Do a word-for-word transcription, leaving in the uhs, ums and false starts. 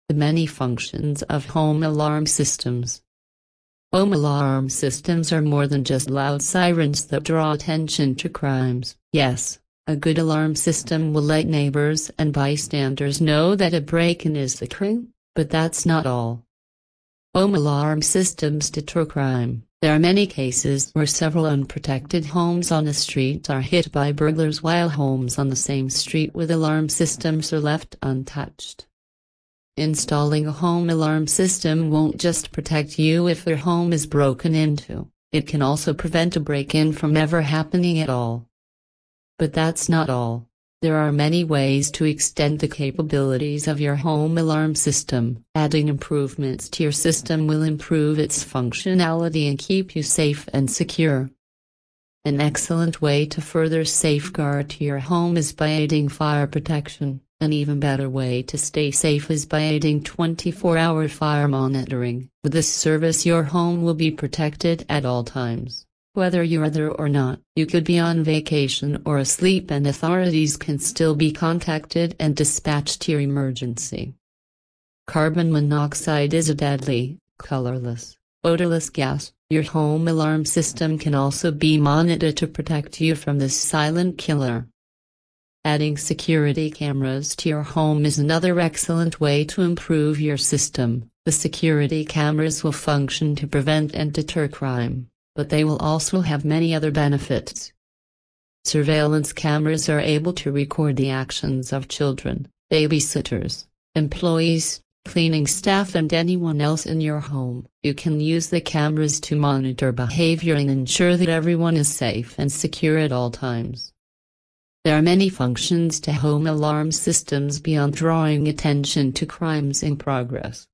The many functions of home alarm systems. Home alarm systems are more than just loud sirens that draw attention to crimes. Yes, a good alarm system will let neighbors and bystanders know that a break-in is occurring, but that's not all. Home alarm systems deter crime. There are many cases where several unprotected homes on a street are hit by burglars while homes on the same street with alarm systems are left untouched. Installing a home alarm system won't just protect you if your home is broken into, it can also prevent a break-in from ever happening at all. But that's not all. There are many ways to extend the capabilities of your home alarm system. Adding improvements to your system will improve its functionality and keep you safe and secure. An excellent way to further safeguard your home is by adding fire protection. An even better way to stay safe is by adding twenty-four hour fire monitoring. With this service, your home will be protected at all times. Whether you're there or not, you could be on vacation or asleep and authorities can still be contacted and dispatched to your emergency. Carbon monoxide is a deadly, colorless, odorless gas. Your home alarm system can also be monitored to protect you from this silent killer. Adding security cameras to your home is another excellent way to improve your system. The security cameras will function to prevent and deter crime, but they will also have many other benefits. Surveillance cameras are able to record the actions of children, babysitters, employees, cleaning staff and anyone else in your home. You can use the cameras to monitor behavior and ensure that everyone is safe and secure at all times. There are many functions to home alarm systems beyond drawing attention to crimes in progress.